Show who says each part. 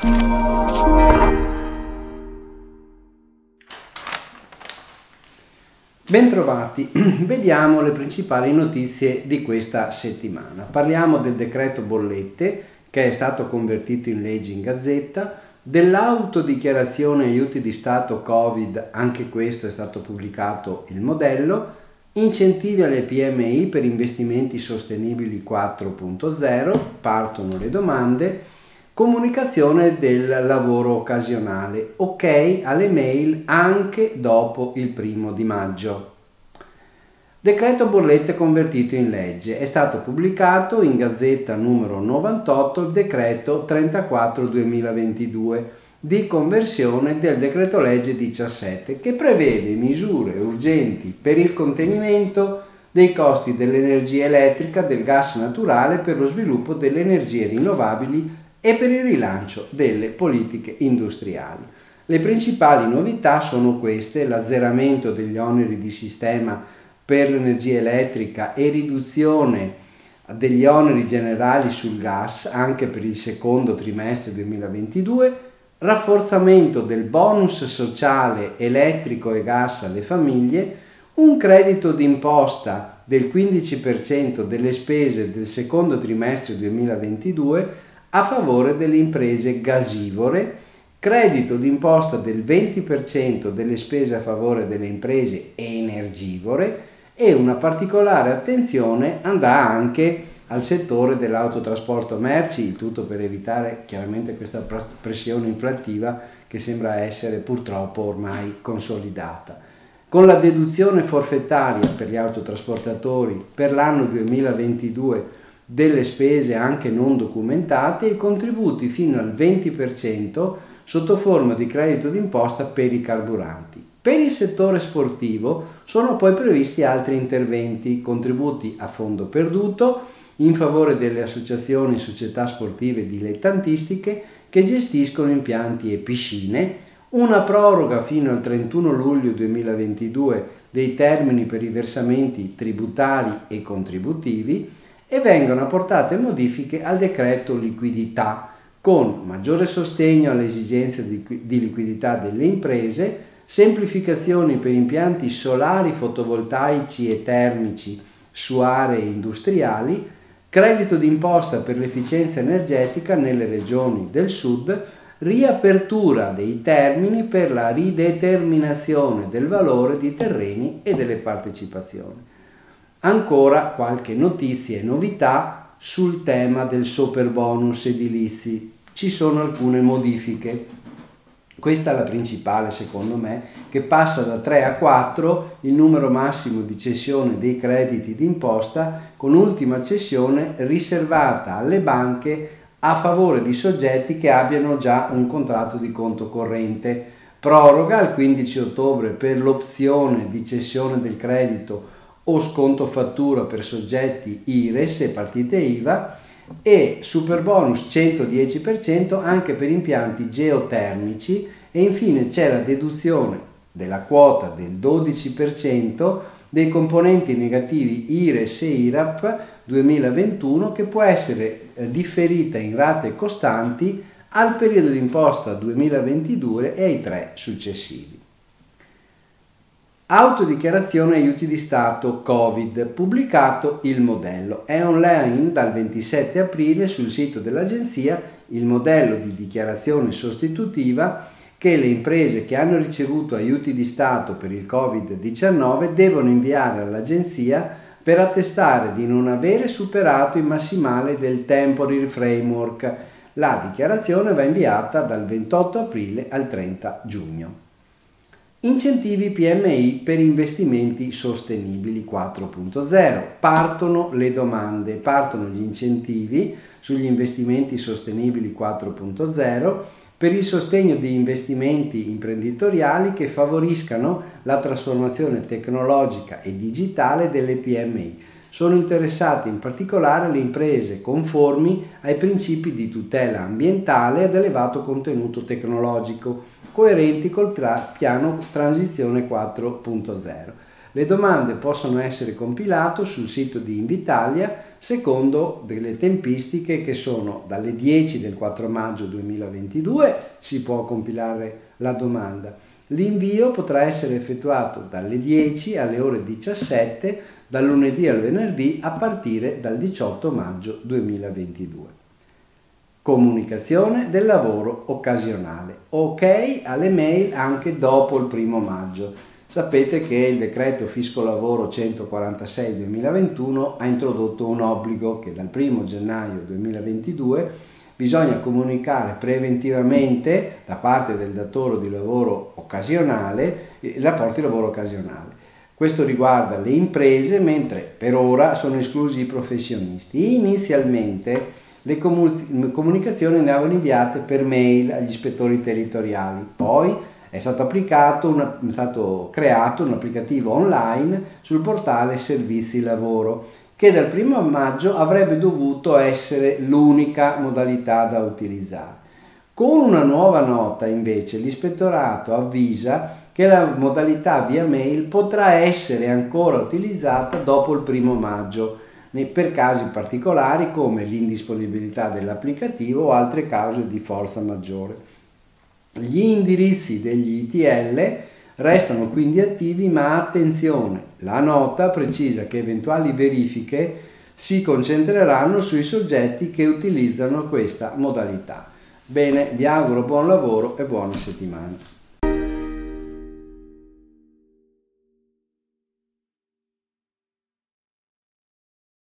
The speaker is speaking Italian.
Speaker 1: Bentrovati, vediamo le principali notizie di questa settimana. Parliamo del decreto bollette che è stato convertito in legge in Gazzetta, dell'autodichiarazione aiuti di Stato Covid, anche questo è stato pubblicato il modello, incentivi alle PMI per investimenti sostenibili 4.0, partono le domande, comunicazione del lavoro occasionale, ok alle mail anche dopo il 1° maggio. Decreto bollette convertito in legge, è stato pubblicato in Gazzetta numero 98 il decreto 34/2022 di conversione del decreto legge 17 che prevede misure urgenti per il contenimento dei costi dell'energia elettrica, del gas naturale per lo sviluppo delle energie rinnovabili e per il rilancio delle politiche industriali. Le principali novità sono queste: l'azzeramento degli oneri di sistema per l'energia elettrica e riduzione degli oneri generali sul gas anche per il secondo trimestre 2022, rafforzamento del bonus sociale elettrico e gas alle famiglie, un credito d'imposta del 15% delle spese del secondo trimestre 2022 a favore delle imprese gasivore, credito d'imposta del 20% delle spese a favore delle imprese energivore e una particolare attenzione andrà anche al settore dell'autotrasporto merci, il tutto per evitare chiaramente questa pressione inflattiva che sembra essere purtroppo ormai consolidata. Con la deduzione forfettaria per gli autotrasportatori per l'anno 2022 delle spese anche non documentate e contributi fino al 20% sotto forma di credito d'imposta per i carburanti. Per il settore sportivo sono poi previsti altri interventi, contributi a fondo perduto in favore delle associazioni e società sportive dilettantistiche che gestiscono impianti e piscine, una proroga fino al 31 luglio 2022 dei termini per i versamenti tributari e contributivi, e vengono apportate modifiche al decreto liquidità con maggiore sostegno alle esigenze di liquidità delle imprese, semplificazioni per impianti solari, fotovoltaici e termici su aree industriali, credito d'imposta per l'efficienza energetica nelle regioni del sud, riapertura dei termini per la rideterminazione del valore di terreni e delle partecipazioni. Ancora qualche notizia e novità sul tema del superbonus edilizi. Ci sono alcune modifiche. Questa è la principale, secondo me, che passa da 3 a 4 il numero massimo di cessione dei crediti d'imposta, con ultima cessione riservata alle banche a favore di soggetti che abbiano già un contratto di conto corrente. Proroga al 15 ottobre per l'opzione di cessione del credito o sconto fattura per soggetti IRES e partite IVA, e superbonus 110% anche per impianti geotermici, e infine c'è la deduzione della quota del 12% dei componenti negativi IRES e IRAP 2021 che può essere differita in rate costanti al periodo d'imposta 2022 e ai 3 successivi. Autodichiarazione aiuti di Stato Covid, pubblicato il modello. È online dal 27 aprile sul sito dell'Agenzia il modello di dichiarazione sostitutiva che le imprese che hanno ricevuto aiuti di Stato per il Covid-19 devono inviare all'Agenzia per attestare di non avere superato il massimale del Temporary Framework. La dichiarazione va inviata dal 28 aprile al 30 giugno. Incentivi PMI per investimenti sostenibili 4.0. Partono le domande, partono gli incentivi sugli investimenti sostenibili 4.0 per il sostegno di investimenti imprenditoriali che favoriscano la trasformazione tecnologica e digitale delle PMI. Sono interessate in particolare le imprese conformi ai principi di tutela ambientale ad elevato contenuto tecnologico, coerenti col piano Transizione 4.0. Le domande possono essere compilate sul sito di Invitalia secondo delle tempistiche che sono dalle 10 del 4 maggio 2022 si può compilare la domanda. L'invio potrà essere effettuato dalle 10 alle ore 17 dal lunedì al venerdì a partire dal 18 maggio 2022. Comunicazione del lavoro occasionale. Ok alle mail anche dopo il 1 maggio. Sapete che il decreto Fisco Lavoro 146/2021 ha introdotto un obbligo che dal 1 gennaio 2022 bisogna comunicare preventivamente da parte del datore di lavoro occasionale il rapporto di lavoro occasionale. Questo riguarda le imprese, mentre per ora sono esclusi i professionisti. Inizialmente le comunicazioni andavano inviate per mail agli ispettori territoriali, poi è stato creato un applicativo online sul portale Servizi Lavoro che dal 1 maggio avrebbe dovuto essere l'unica modalità da utilizzare. Con una nuova nota invece l'ispettorato avvisa che la modalità via mail potrà essere ancora utilizzata dopo il 1 maggio per casi particolari come l'indisponibilità dell'applicativo o altre cause di forza maggiore. Gli indirizzi degli ITL restano quindi attivi, ma attenzione, la nota precisa che eventuali verifiche si concentreranno sui soggetti che utilizzano questa modalità. Bene, vi auguro buon lavoro e buona settimana.